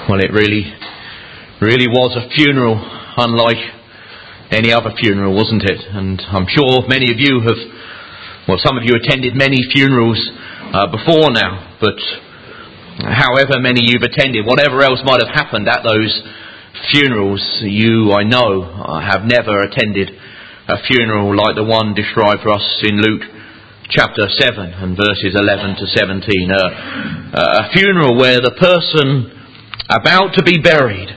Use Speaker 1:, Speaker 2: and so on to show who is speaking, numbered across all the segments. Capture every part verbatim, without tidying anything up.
Speaker 1: Well, it really, really was a funeral unlike any other funeral, wasn't it? And I'm sure many of you have, well, some of you attended many funerals uh, before now, but however many you've attended, whatever else might have happened at those funerals, you, I know, have never attended a funeral like the one described for us in Luke chapter seven and verses eleven to seventeen. Uh, a funeral where the person about to be buried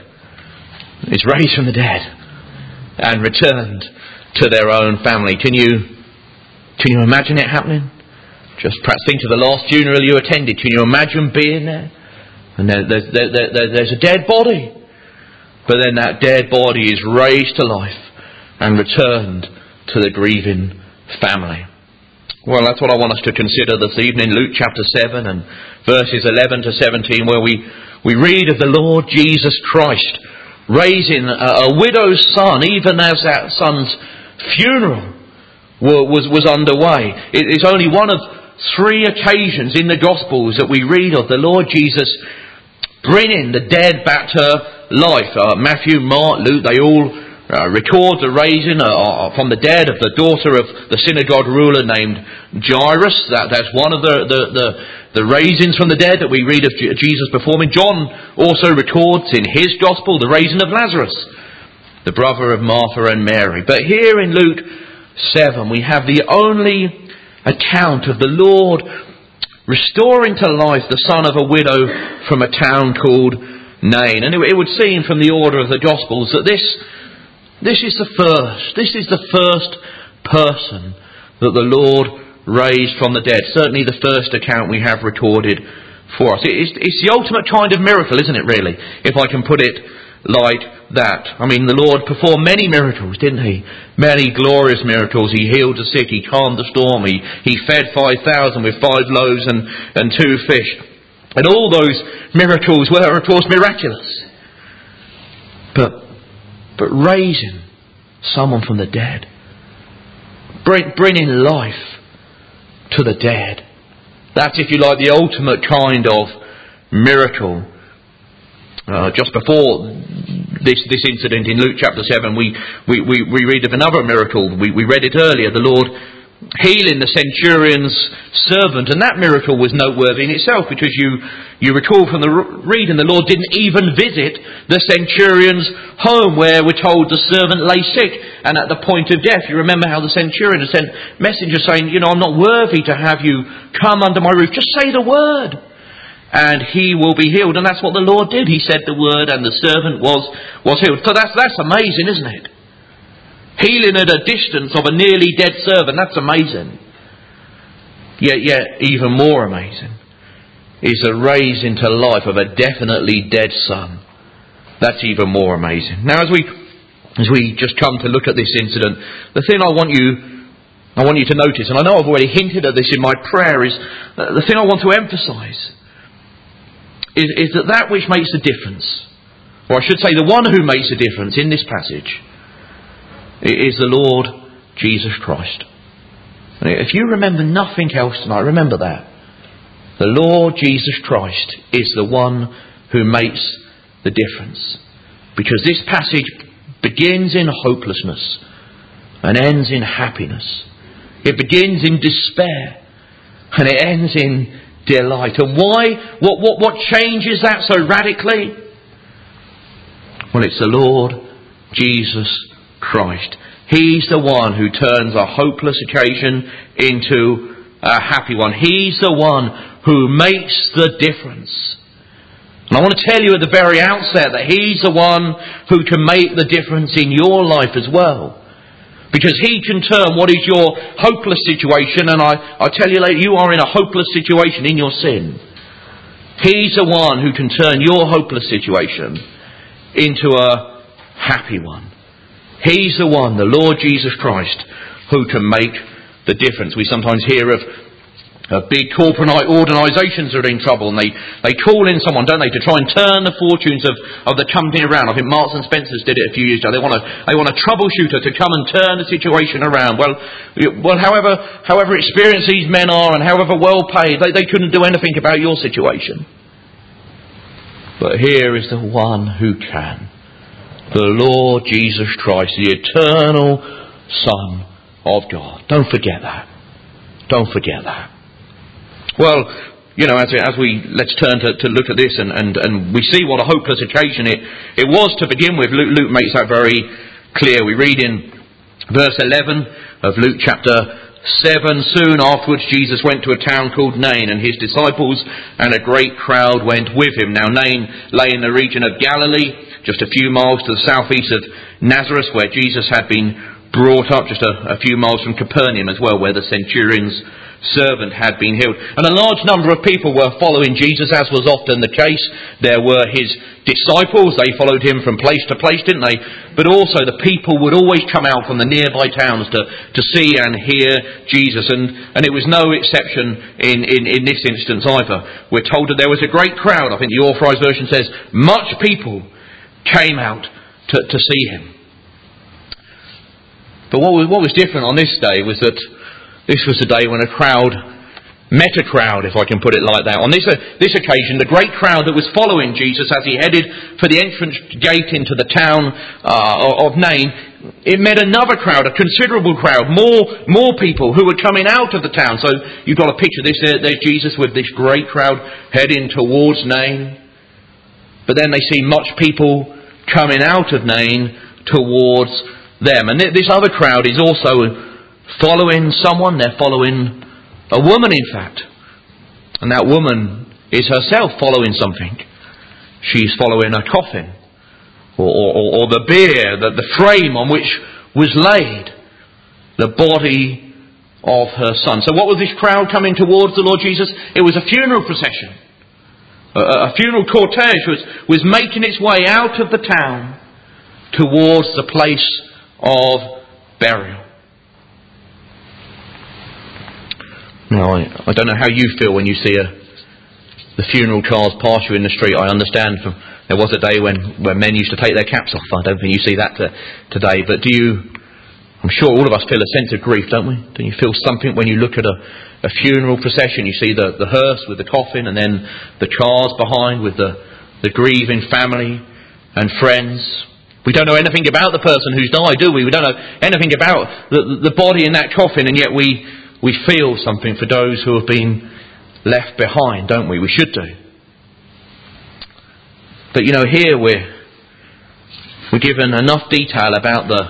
Speaker 1: is raised from the dead and returned to their own family. Can you, can you imagine it happening? Just perhaps think of the last funeral you attended. Can you imagine being there? And there, there, there, there, there's a dead body. But then that dead body is raised to life and returned to the grieving family. Well, that's what I want us to consider this evening. Luke chapter seven and verses eleven to seventeen, where we, we read of the Lord Jesus Christ raising a, a widow's son, even as that son's funeral was, was underway. It is only one of three occasions in the Gospels that we read of the Lord Jesus bringing the dead back to life. Uh, Matthew, Mark, Luke, they all uh, record the raising uh, from the dead of the daughter of the synagogue ruler named Jairus. That, that's one of the, the, the, the raisings from the dead that we read of Jesus performing. John also records in his Gospel the raising of Lazarus, the brother of Martha and Mary. But here in Luke seven we have the only account of the Lord restoring to life the son of a widow from a town called Nain. And it would seem from the order of the Gospels that this, this is the first, this is the first person that the Lord raised from the dead. Certainly the first account we have recorded for us. It's, it's the ultimate kind of miracle, isn't it, really? If I can put it like that. I mean, the Lord performed many miracles, didn't he? Many glorious miracles. He healed the sick, he calmed the storm, he, he fed five thousand with five loaves and, and two fish. And all those miracles were, of course, miraculous. But, but raising someone from the dead, bring, bringing life to the dead, that's, if you like, the ultimate kind of miracle. Uh, just before this this incident in Luke chapter seven, we, we, we, we read of another miracle. We, we read it earlier, the Lord healing the centurion's servant. And that miracle was noteworthy in itself, because you, you recall from the reading, the Lord didn't even visit the centurion's home, where we're told the servant lay sick and at the point of death. You remember how the centurion had sent messengers saying, you know, I'm not worthy to have you come under my roof. Just say the word and he will be healed. And that's what the Lord did. He said the word and the servant was, was healed. So that's, that's amazing, isn't it? Healing at a distance of a nearly dead servant, that's amazing. Yet, yet even more amazing is the raising to life of a definitely dead son. That's even more amazing. Now, as we as we just come to look at this incident, the thing I want you I want you to notice, and I know I've already hinted at this in my prayer, is uh, the thing I want to emphasise is, is that that which makes a difference, or I should say the one who makes a difference in this passage, is the Lord Jesus Christ. If you remember nothing else tonight, remember that. The Lord Jesus Christ is the one who makes the difference. Because this passage begins in hopelessness and ends in happiness. It begins in despair and it ends in delight. And why? What, what, what changes that so radically? Well, it's the Lord Jesus Christ. He's the one who turns a hopeless occasion into a happy one. He's the one who makes the difference. And I want to tell you at the very outset that He's the one who can make the difference in your life as well. Because He can turn what is your hopeless situation, and I, I tell you later, you are in a hopeless situation in your sin. He's the one who can turn your hopeless situation into a happy one. He's the one, the Lord Jesus Christ, who can make the difference. We sometimes hear of uh, big corporate organisations that are in trouble, and they, they call in someone, don't they, to try and turn the fortunes of, of the company around. I think Marks and Spencer's did it a few years ago. They want a they want a troubleshooter to come and turn the situation around. Well, well, however however experienced these men are and however well paid, they, they couldn't do anything about your situation. But here is the one who can. The Lord Jesus Christ, the eternal Son of God. Don't forget that. Don't forget that. Well, you know, as we, as we let's turn to, to look at this, and, and, and we see what a hopeless occasion it, it was to begin with. Luke, Luke makes that very clear. We read in verse eleven of Luke chapter seven, soon afterwards Jesus went to a town called Nain, and his disciples and a great crowd went with him. Now Nain lay in the region of Galilee, just a few miles to the southeast of Nazareth, where Jesus had been brought up, just a, a few miles from Capernaum as well, where the centurion's servant had been healed. And a large number of people were following Jesus, as was often the case. There were his disciples. They followed him from place to place, didn't they? But also the people would always come out from the nearby towns to, to see and hear Jesus. And, and it was no exception in, in, in this instance either. We're told that there was a great crowd. I think the Authorised Version says much people came out to, to see him. But what was, what was different on this day was that this was a day when a crowd met a crowd, if I can put it like that. On this uh, this occasion, the great crowd that was following Jesus as he headed for the entrance gate into the town uh, of Nain, it met another crowd, a considerable crowd, more more people who were coming out of the town. So you've got a picture of this. There, there's Jesus with this great crowd heading towards Nain. But then they see much people coming out of Nain towards them. And this other crowd is also following someone. They're following a woman, in fact. And that woman is herself following something. She's following a coffin. Or, or, or the bier, the, the frame on which was laid the body of her son. So what was this crowd coming towards the Lord Jesus? It was a funeral procession. A, a funeral cortege was, was making its way out of the town towards the place of burial. Now, I, I don't know how you feel when you see a, the funeral cars pass you in the street. I understand from, there was a day when, when men used to take their caps off. I don't think you see that to, today. But do you, I'm sure all of us feel a sense of grief, don't we? Don't you feel something when you look at a, a funeral procession? You see the, the hearse with the coffin, and then the cars behind with the, the grieving family and friends. We don't know anything about the person who's died, do we? We don't know anything about the, the body in that coffin, and yet we We feel something for those who have been left behind, don't we? We should do. But you know, here we're we're given enough detail about the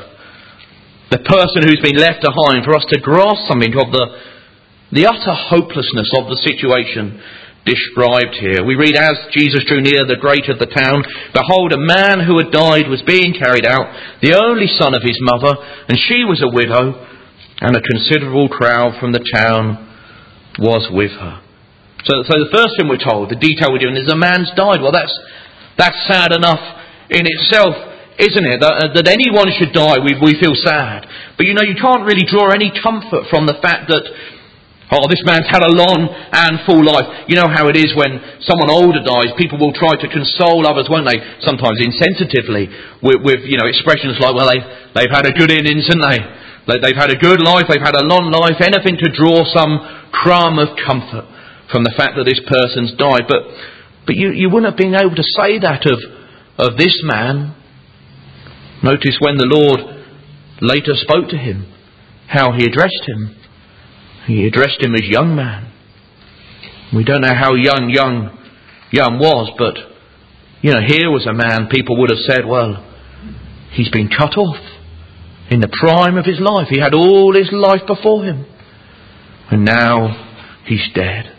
Speaker 1: the person who's been left behind for us to grasp something of the the utter hopelessness of the situation described here. We read, as Jesus drew near the gate of the town, behold, a man who had died was being carried out, the only son of his mother, and she was a widow, and a considerable crowd from the town was with her. So, so the first thing we're told, the detail we're given, is a man's died. Well, that's that's sad enough in itself, isn't it? That, that anyone should die, we, we feel sad. But you know, you can't really draw any comfort from the fact that, oh, this man's had a long and full life. You know how it is when someone older dies, people will try to console others, won't they? Sometimes insensitively, with, with you know, expressions like, well, they, they've had a good innings, haven't they? They've had a good life, they've had a long life, anything to draw some crumb of comfort from the fact that this person's died. But but you, you wouldn't have been able to say that of, of this man. Notice when the Lord later spoke to him, how he addressed him. He addressed him as young man. We don't know how young, young, young was, but you know, here was a man people would have said, well, he's been cut off. In the prime of his life. He had all his life before him. And now he's dead.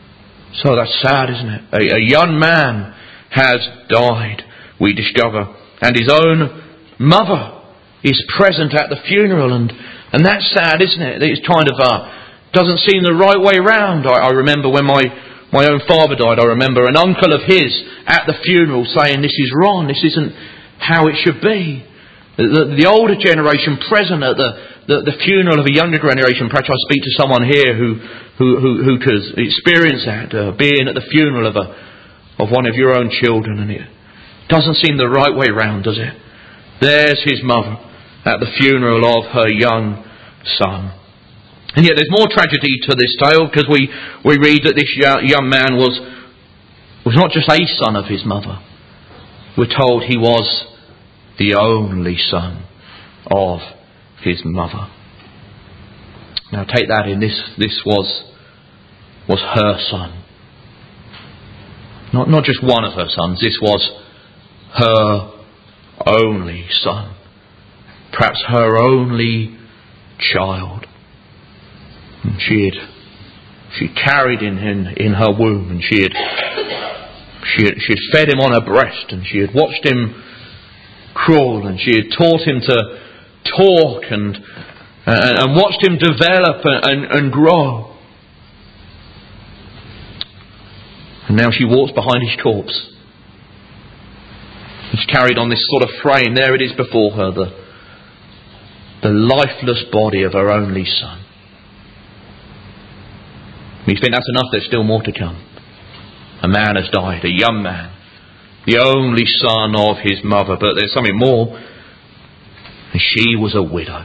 Speaker 1: So that's sad, isn't it? A, a young man has died, we discover. And his own mother is present at the funeral. And, and that's sad, isn't it? It's kind of, uh, doesn't seem the right way round. I, I remember when my, my own father died, I remember an uncle of his at the funeral saying, this is wrong, this isn't how it should be. The, the, the older generation present at the, the, the funeral of a younger generation. Perhaps I speak to someone here who who who, who could experience that, uh, being at the funeral of a of one of your own children, and it doesn't seem the right way round, does it? There's his mother at the funeral of her young son, and yet there's more tragedy to this tale, because we we read that this young man was was was not just a son of his mother. We're told he was the only son of his mother. Now take that in, this this was was her son. Not not just one of her sons, this was her only son. Perhaps her only child. And she had she carried in, in in her womb, and she had she had she had fed him on her breast, and she had watched him crawl, and she had taught him to talk and and, and watched him develop and, and, and grow. And now she walks behind his corpse. She's carried on this sort of frame. There it is before her, the, the lifeless body of her only son. You think that's enough? There's still more to come. A man has died, a young man, the only son of his mother. But there's something more. And she was a widow.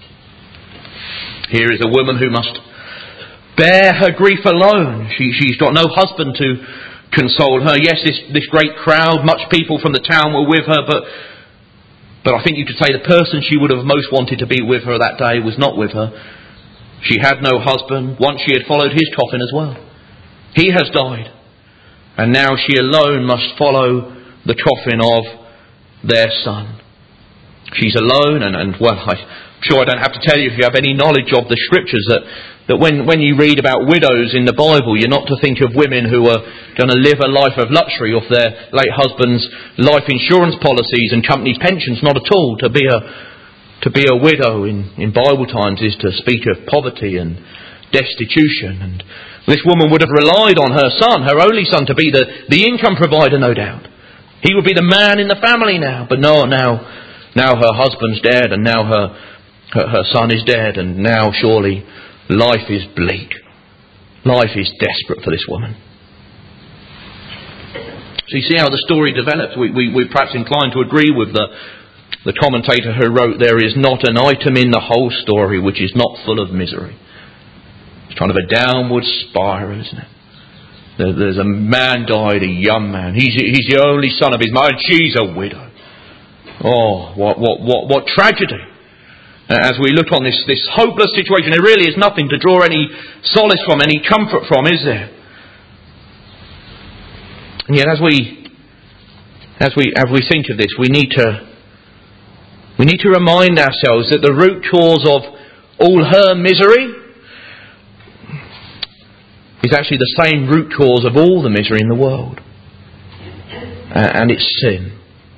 Speaker 1: Here is a woman who must bear her grief alone. She, she's got no husband to console her. Yes, this, this great crowd, much people from the town were with her, but but I think you could say the person she would have most wanted to be with her that day was not with her. She had no husband. Once she had followed his coffin as well. He has died. And now she alone must follow the coffin of their son. She's alone, and, and well, I'm sure I don't have to tell you if you have any knowledge of the scriptures that, that when, when you read about widows in the Bible, you're not to think of women who are going to live a life of luxury off their late husband's life insurance policies and company pensions. Not at all. To be a to be a widow in, in Bible times is to speak of poverty and destitution. And this woman would have relied on her son, her only son, to be the, the income provider, no doubt. He would be the man in the family now. But no, now... Now her husband's dead, and now her, her her son is dead, and now surely life is bleak. Life is desperate for this woman. So you see how the story develops. We, we, we're perhaps inclined to agree with the, the commentator who wrote, there is not an item in the whole story which is not full of misery. It's kind of a downward spiral, isn't it? There, there's a man died, a young man. He's, he's the only son of his mother, and she's a widow. Oh, what what what what tragedy. As we look on this, this hopeless situation, there really is nothing to draw any solace from, any comfort from, is there? And yet as we as we as we think of this, we need to we need to remind ourselves that the root cause of all her misery is actually the same root cause of all the misery in the world. Uh, and it's sin.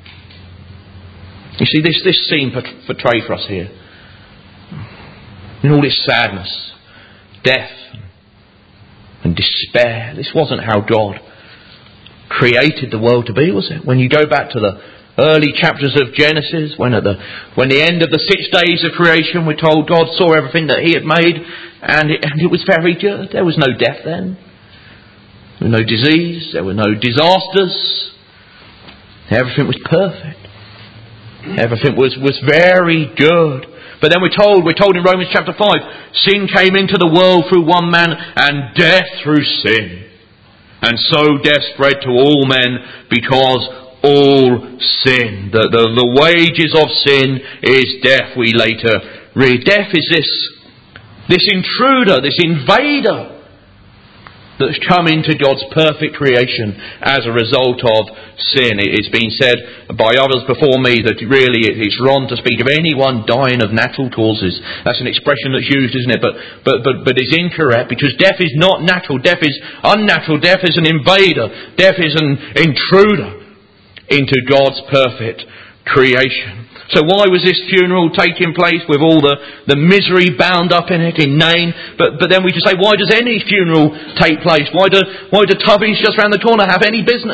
Speaker 1: You see, this, this scene portrayed for us here, in all its sadness, death and despair, this wasn't how God created the world to be, was it? When you go back to the early chapters of Genesis, when at the when the end of the six days of creation, we're told God saw everything that He had made, and it, and it was very good. There was no death then. There was no disease. There were no disasters. Everything was perfect. Everything was, was very good. But then we're told, we're told in Romans chapter five, sin came into the world through one man, and death through sin. And so death spread to all men because all sin. The, the, the wages of sin is death, we later read. Death is this, this intruder, this invader that's come into God's perfect creation as a result of sin. It's been said by others before me that really it's wrong to speak of anyone dying of natural causes. That's an expression that's used, isn't it? But but but but it's incorrect, because death is not natural. Death is unnatural. Death is an invader. Death is an intruder into God's perfect creation. So why was this funeral taking place with all the, the misery bound up in it, in name? But but then we just say, why does any funeral take place? Why do why do Tubby's just round the corner have any business?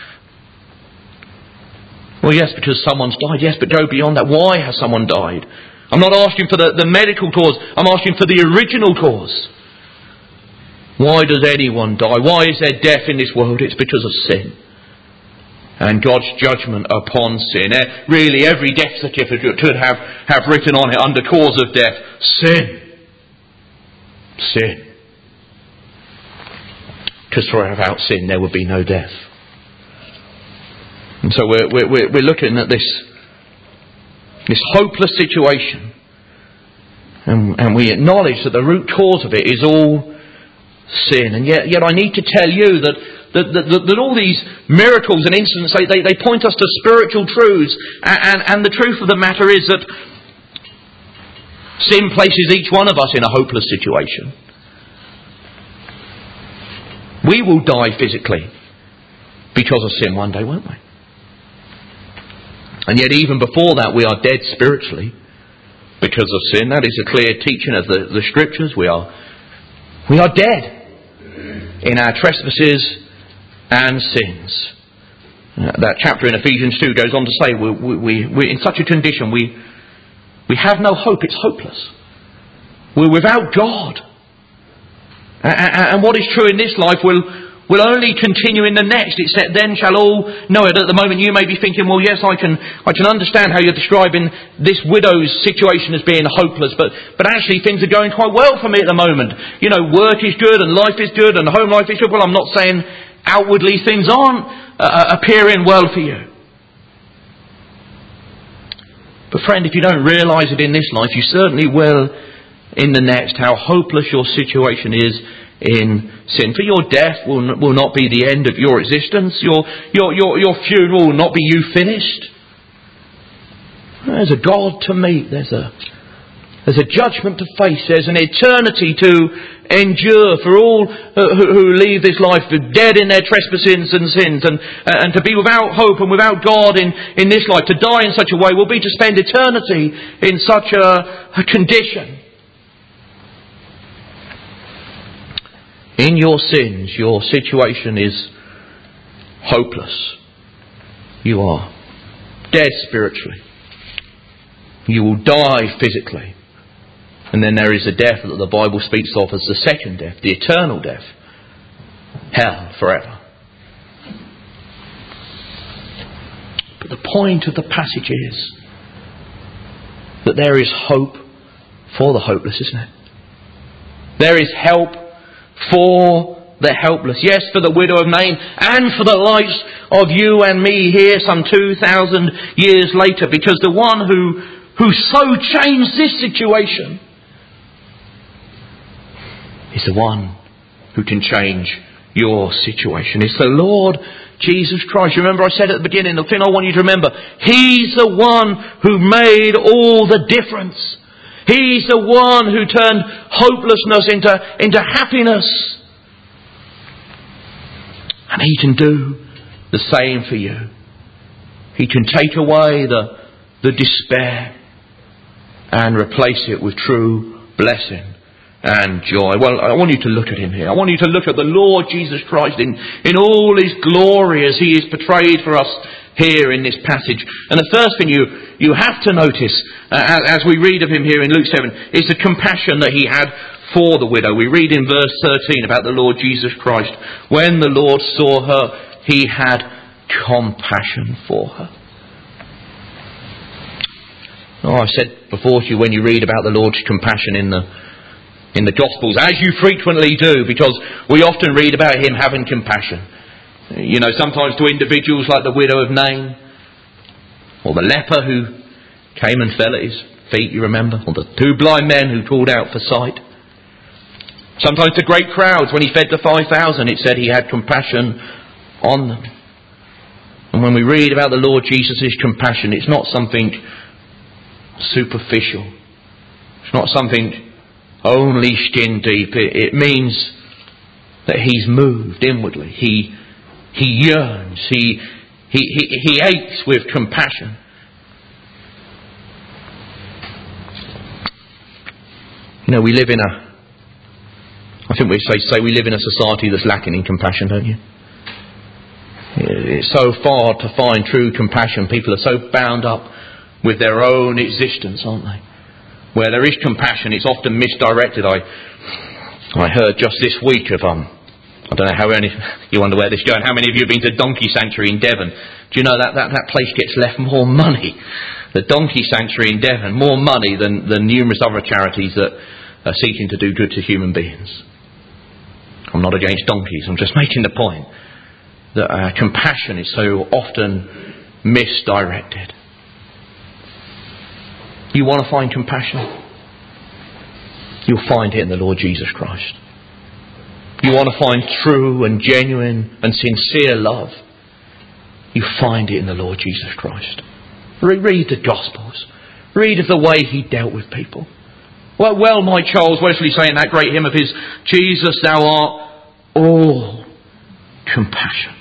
Speaker 1: Well, yes, because someone's died. Yes, but go beyond that. Why has someone died? I'm not asking for the, the medical cause. I'm asking for the original cause. Why does anyone die? Why is there death in this world? It's because of sin. And God's judgment upon sin. Really, every death certificate could have, have written on it, under cause of death, sin. Sin. Because without sin there would be no death. And so we're, we're, we're looking at this, this hopeless situation. And, and we acknowledge that the root cause of it is all sin. And yet, yet I need to tell you that, that, that, that, that all these miracles and incidents, they, they, they point us to spiritual truths. And, and, and the truth of the matter is that sin places each one of us in a hopeless situation. We will die physically because of sin one day, won't we? And yet even before that we are dead spiritually because of sin. That is a clear teaching of the, the Scriptures. We are, we are dead in our trespasses and sins. Uh, that chapter in Ephesians two goes on to say we, we, we, we're in such a condition we, we have no hope. It's hopeless. We're without God. And what is true in this life will, will only continue in the next. It said, then shall all know it. At the moment you may be thinking, well, yes, I can I can understand how you're describing this widow's situation as being hopeless, but, but actually things are going quite well for me at the moment. You know, work is good and life is good and home life is good. Well, I'm not saying outwardly things aren't uh, appearing well for you. But friend, if you don't realise it in this life, you certainly will in the next, how hopeless your situation is in sin. For your death will, will not be the end of your existence. Your, your, your, your funeral will not be you finished. There's a God to meet. There's a, there's a judgment to face. There's an eternity to endure for all who, who leave this life dead in their trespasses and sins. And, and to be without hope and without God in, in this life, to die in such a way, will be to spend eternity in such a, a condition. In your sins, your situation is hopeless. You are dead spiritually. You will die physically. And then there is a death that the Bible speaks of as the second death, the eternal death. Hell forever. But the point of the passage is that there is hope for the hopeless, isn't it? There is help for the helpless. Yes, for the widow of Nain and for the likes of you and me here some two thousand years later, because the one who, who so changed this situation is the one who can change your situation. It's the Lord Jesus Christ. Remember I said at the beginning, the thing I want you to remember, He's the one who made all the difference. He's the one who turned hopelessness into, into happiness. And He can do the same for you. He can take away the, the despair and replace it with true blessing and joy. Well, I want you to look at Him here. I want you to look at the Lord Jesus Christ in, in all His glory as He is portrayed for us here in this passage. And the first thing you, you have to notice uh, as we read of Him here in Luke seven is the compassion that He had for the widow. We read in verse thirteen about the Lord Jesus Christ. When the Lord saw her, He had compassion for her. Oh, I've said before to you, when you read about the Lord's compassion in the in the Gospels, as you frequently do, because we often read about Him having compassion. You know, sometimes to individuals like the widow of Nain, or the leper who came and fell at His feet, you remember, or the two blind men who called out for sight. Sometimes to great crowds, when He fed the five thousand, it said He had compassion on them. And when we read about the Lord Jesus' compassion, it's not something superficial. It's not something only skin deep. It, it means that He's moved inwardly. He He yearns. He, he, he, he aches with compassion. You know, we live in a, I think we say, say we live in a society that's lacking in compassion, don't you? It's so far to find true compassion. People are so bound up with their own existence, aren't they? Where there is compassion, it's often misdirected. I I heard just this week of um I don't know how many, you wonder where this is going, how many of you have been to Donkey Sanctuary in Devon? Do you know that, that, that place gets left more money, the Donkey Sanctuary in Devon, more money than, than numerous other charities that are seeking to do good to human beings. I'm not against donkeys, I'm just making the point that uh, compassion is so often misdirected. You want to find compassion? You'll find it in the Lord Jesus Christ. You want to find true and genuine and sincere love? You find it in the Lord Jesus Christ. Re- read the Gospels. Read of the way He dealt with people. Well, well might Charles Wesley say in that great hymn of his, Jesus, thou art all compassion.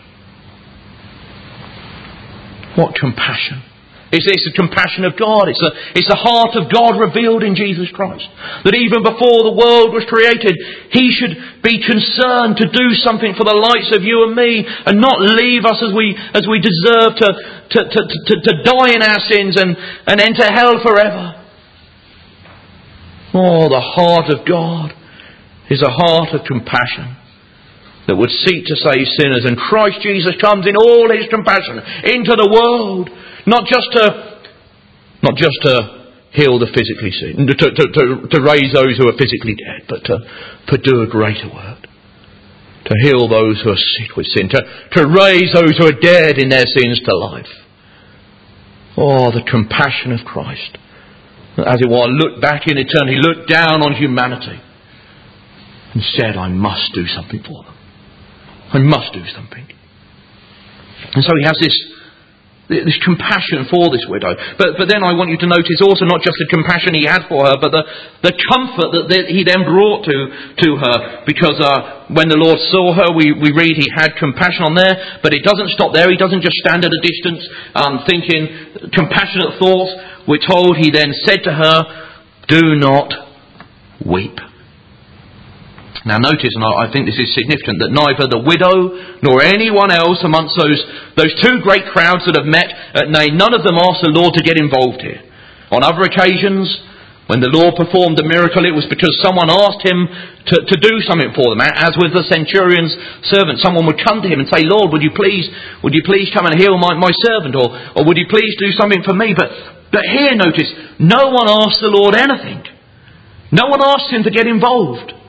Speaker 1: What compassion? It's, it's the compassion of God. It's the, it's the heart of God revealed in Jesus Christ. That even before the world was created, He should be concerned to do something for the likes of you and me, and not leave us as we as we deserve to to, to, to, to die in our sins and, and enter hell forever. Oh, the heart of God is a heart of compassion that would seek to save sinners. And Christ Jesus comes in all His compassion into the world. Not just to, not just to heal the physically sick, to, to, to, to raise those who are physically dead, but to, to do a greater work. To heal those who are sick with sin. To, to raise those who are dead in their sins to life. Oh, the compassion of Christ. As it were, looked back in eternity, looked down on humanity and said, I must do something for them. I must do something. And so He has this This compassion for this widow. But but then I want you to notice also not just the compassion He had for her, but the, the comfort that He then brought to, to her. Because uh, when the Lord saw her, we, we read He had compassion on there. But it doesn't stop there. He doesn't just stand at a distance um, thinking compassionate thoughts. We're told He then said to her, do not weep. Now notice, and I think this is significant, that neither the widow nor anyone else amongst those those two great crowds that have met at Nain, none of them asked the Lord to get involved here. On other occasions, when the Lord performed a miracle, it was because someone asked Him to, to do something for them. As with the centurion's servant, someone would come to Him and say, Lord, would you please would you please come and heal my, my servant? Or, or would you please do something for me? But, but here, notice, no one asked the Lord anything. No one asked Him to get involved.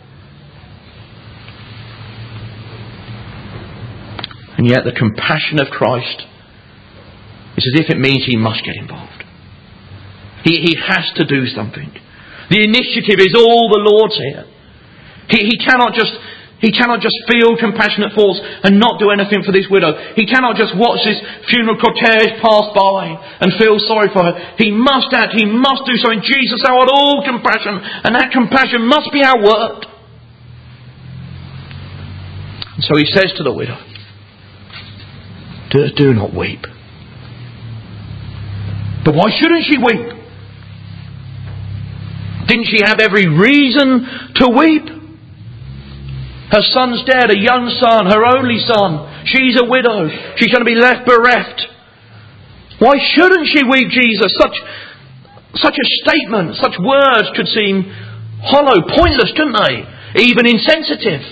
Speaker 1: And yet the compassion of Christ, it's as if it means He must get involved. He, he has to do something. The initiative is all the Lord's here. He, he cannot just he cannot just feel compassionate thoughts and not do anything for this widow. He cannot just watch this funeral cortege pass by and feel sorry for her. He must act. He must do something. Jesus, thou art all compassion, and that compassion must be our word. And so He says to the widow, Do, do not weep. But why shouldn't she weep? Didn't she have every reason to weep? Her son's dead, a young son, her only son. She's a widow. She's going to be left bereft. Why shouldn't she weep, Jesus? Such, such a statement, such words could seem hollow, pointless, couldn't they? Even insensitive.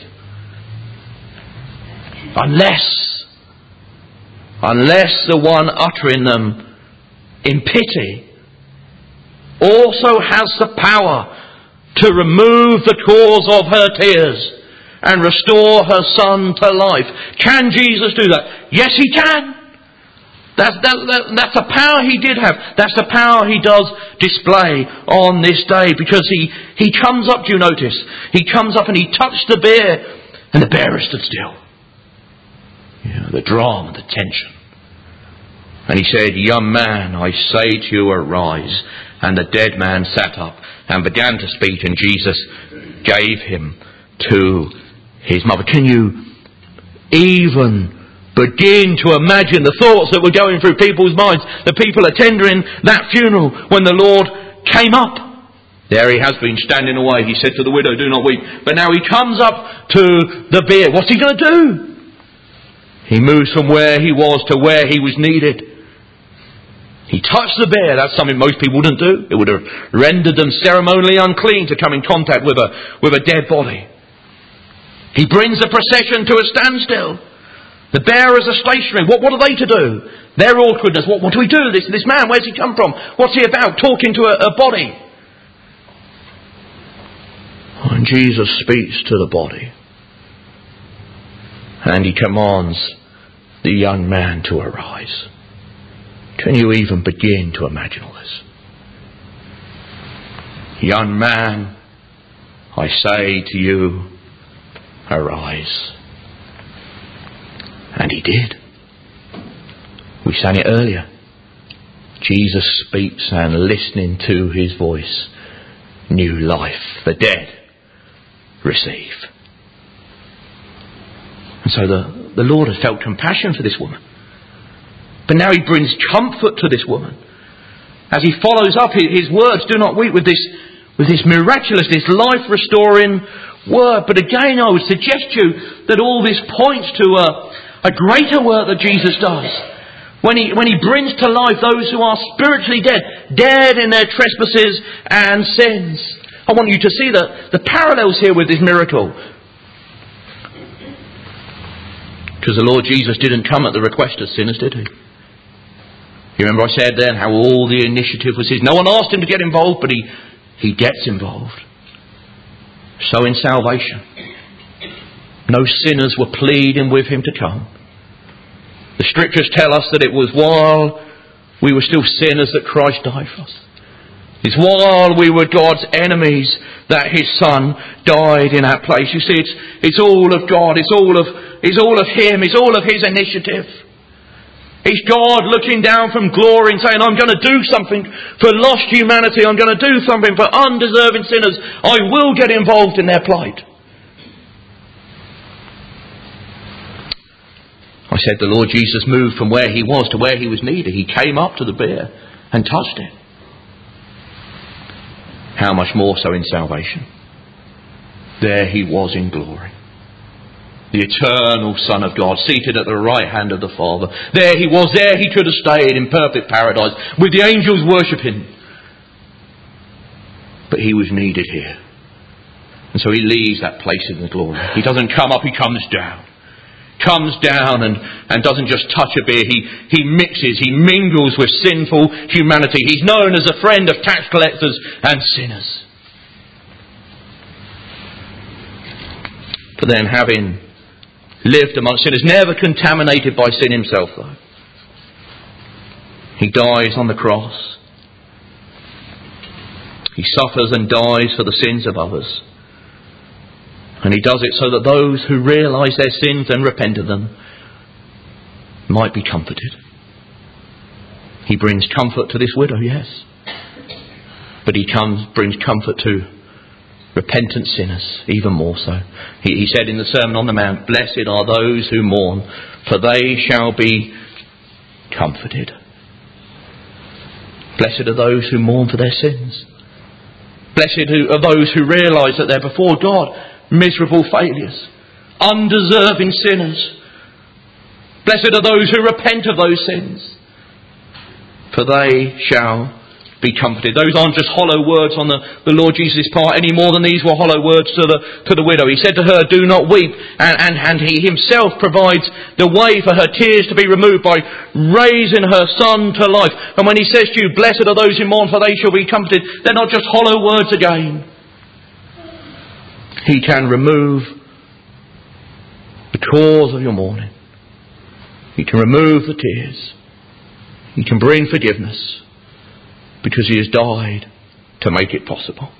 Speaker 1: Unless... Unless the one uttering them in pity also has the power to remove the cause of her tears and restore her son to life. Can Jesus do that? Yes, He can. That's, that, that, that's the power He did have. That's the power He does display on this day. Because He, he comes up, do you notice? He comes up and He touched the bear, and the bearer stood still. You know, the drama, the tension. And He said, young man, I say to you, arise. And the dead man sat up and began to speak, and Jesus gave him to his mother. Can you even begin to imagine the thoughts that were going through people's minds? The people attending that funeral when the Lord came up. There He has been standing away. He said to the widow, do not weep. But now He comes up to the bier. What's He going to do? He moves from where He was to where He was needed. He touched the bier. That's something most people wouldn't do. It would have rendered them ceremonially unclean to come in contact with a, with a dead body. He brings the procession to a standstill. The bearers are stationary. What, what are they to do? Their awkwardness. What, what do we do? This, this man, where's he come from? What's he about? Talking to a, a body. And Jesus speaks to the body. And He commands the young man to arise. Can you even begin to imagine all this? Young man, I say to you, arise. And he did. We sang it earlier. Jesus speaks, and listening to his voice, new life, the dead receive. And so the, the Lord has felt compassion for this woman. But now he brings comfort to this woman. As he follows up his words, do not weep, with this, with this miraculous, this life-restoring word. But again, I would suggest to you that all this points to a, a greater work that Jesus does. When he, when he brings to life those who are spiritually dead, dead in their trespasses and sins. I want you to see the, the parallels here with this miracle. Because the Lord Jesus didn't come at the request of sinners, did he? You remember I said then how all the initiative was his. No one asked him to get involved, but he, he gets involved. So in salvation, no sinners were pleading with him to come. The scriptures tell us that it was while we were still sinners that Christ died for us. It's while we were God's enemies that his Son died in our place. You see, it's, it's all of God. It's all of, it's all of him. It's all of his initiative. It's God looking down from glory and saying, I'm going to do something for lost humanity. I'm going to do something for undeserving sinners. I will get involved in their plight. I said the Lord Jesus moved from where he was to where he was needed. He came up to the bier and touched it. How much more so in salvation? There he was in glory. The eternal Son of God, seated at the right hand of the Father. There he was, there he could have stayed in perfect paradise, with the angels worshipping. But he was needed here. And so he leaves that place in the glory. He doesn't come up, he comes down. Comes down and, and doesn't just touch a bier. He, he mixes, he mingles with sinful humanity. He's known as a friend of tax collectors and sinners. But then, having lived among sinners, never contaminated by sin himself though, he dies on the cross. He suffers and dies for the sins of others. And he does it so that those who realise their sins and repent of them might be comforted. He brings comfort to this widow, yes. But he comes, brings comfort to repentant sinners, even more so. He, he said in the Sermon on the Mount, blessed are those who mourn, for they shall be comforted. Blessed are those who mourn for their sins. Blessed are those who realise that they're before God miserable failures, undeserving sinners. Blessed are those who repent of those sins, for they shall be comforted. Those aren't just hollow words on the, the Lord Jesus' part any more than these were hollow words to the to the widow. He said to her, do not weep, and, and, and he himself provides the way for her tears to be removed by raising her son to life. And when he says to you, blessed are those who mourn, for they shall be comforted, they're not just hollow words again. He can remove the cause of your mourning. He can remove the tears. He can bring forgiveness, because he has died to make it possible.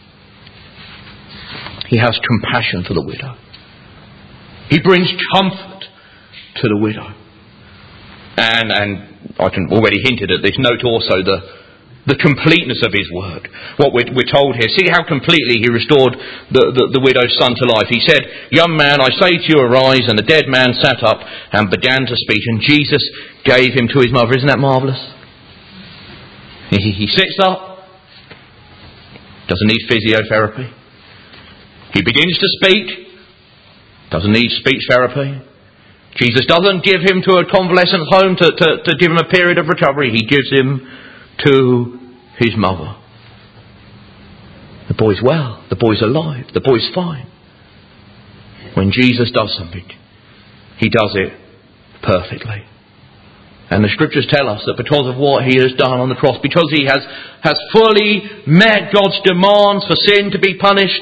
Speaker 1: He has compassion for the widow. He brings comfort to the widow. And, and I can already hinted at this, note also the The completeness of his work. What we're, we're told here. See how completely he restored the, the, the widow's son to life. He said, young man, I say to you, arise. And the dead man sat up and began to speak. And Jesus gave him to his mother. Isn't that marvellous? He, he sits up. Doesn't need physiotherapy. He begins to speak. Doesn't need speech therapy. Jesus doesn't give him to a convalescent home to, to, to give him a period of recovery. He gives him to his mother. The boy's well. The boy's alive. The boy's fine. When Jesus does something, he does it perfectly. And the scriptures tell us that because of what he has done on the cross, because he has, has fully met God's demands for sin to be punished,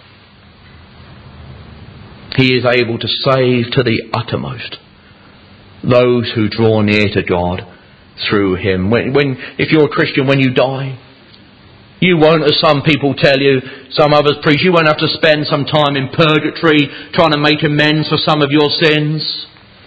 Speaker 1: he is able to save to the uttermost those who draw near to God through him. When, when, if you're a Christian, when you die, you won't, as some people tell you, some others preach, you won't have to spend some time in purgatory trying to make amends for some of your sins.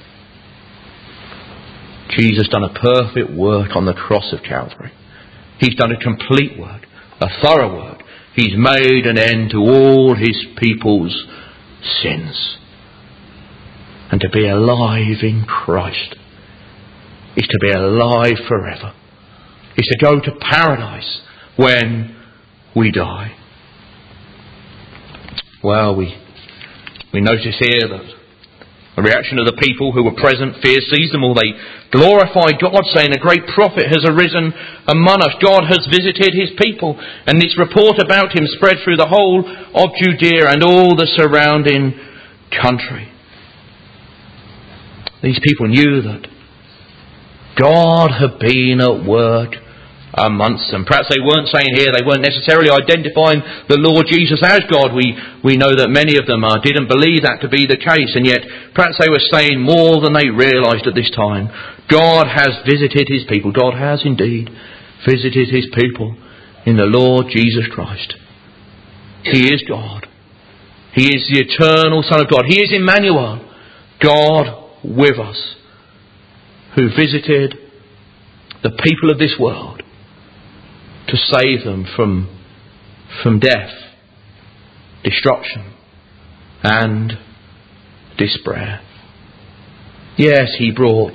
Speaker 1: Jesus done a perfect work on the cross of Calvary. He's done a complete work, a thorough work. He's made an end to all his people's sins. And to be alive in Christ is to be alive forever. Is to go to paradise when we die. Well, we we notice here that the reaction of the people who were present, fear seized them all. They glorified God, saying, a great prophet has arisen among us. God has visited his people. And this report about him spread through the whole of Judea and all the surrounding country. These people knew that God had been at work amongst them. Perhaps they weren't saying here, they weren't necessarily identifying the Lord Jesus as God. We we know that many of them uh, didn't believe that to be the case, and yet perhaps they were saying more than they realised at this time. God has visited his people. God has indeed visited his people in the Lord Jesus Christ. He is God. He is the eternal Son of God. He is Emmanuel, God with us, who visited the people of this world to save them from, from death, destruction and despair. Yes, he brought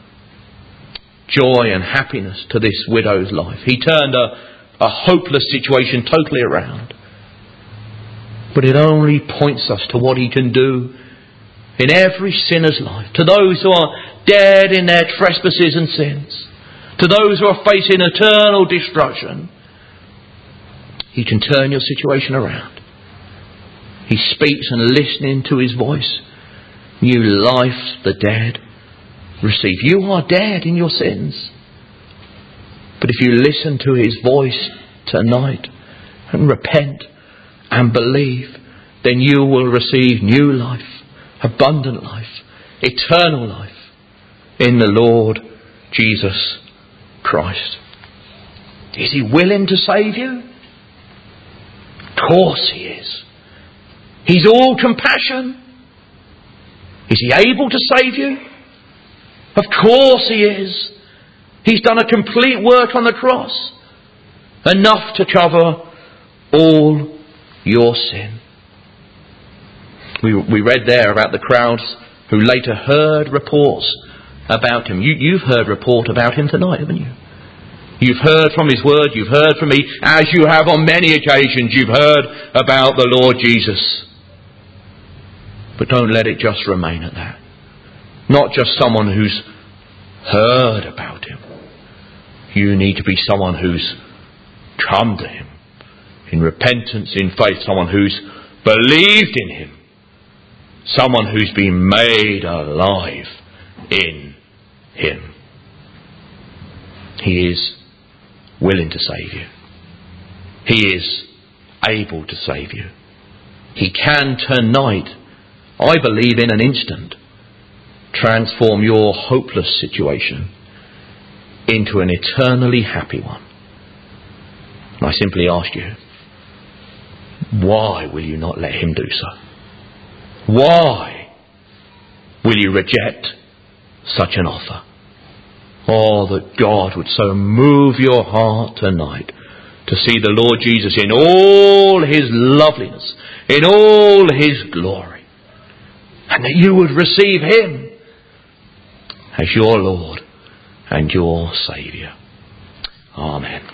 Speaker 1: joy and happiness to this widow's life. He turned a, a hopeless situation totally around. But it only points us to what he can do in every sinner's life. To those who are dead in their trespasses and sins. To those who are facing eternal destruction, he can turn your situation around. He speaks, and listening to his voice, new life the dead receive. You are dead in your sins. But if you listen to his voice tonight and repent and believe, then you will receive new life, abundant life, eternal life in the Lord Jesus Christ. Is he willing to save you? Of course he is. He's all compassion. Is he able to save you? Of course he is. He's done a complete work on the cross, enough to cover all your sin. We, we read there about the crowds who later heard reports about him. You, you've heard report about him tonight, haven't you? You've heard from his word, you've heard from me, as you have on many occasions, you've heard about the Lord Jesus. But don't let it just remain at that. Not just someone who's heard about him. You need to be someone who's come to him in repentance, in faith, someone who's believed in him, someone who's been made alive in him. He is willing to save you. He is able to save you. He can tonight, I believe in an instant, transform your hopeless situation into an eternally happy one. And I simply ask you, why will you not let him do so? Why will you reject such an offer? Oh, that God would so move your heart tonight to see the Lord Jesus in all his loveliness, in all his glory, and that you would receive him as your Lord and your Saviour. Amen.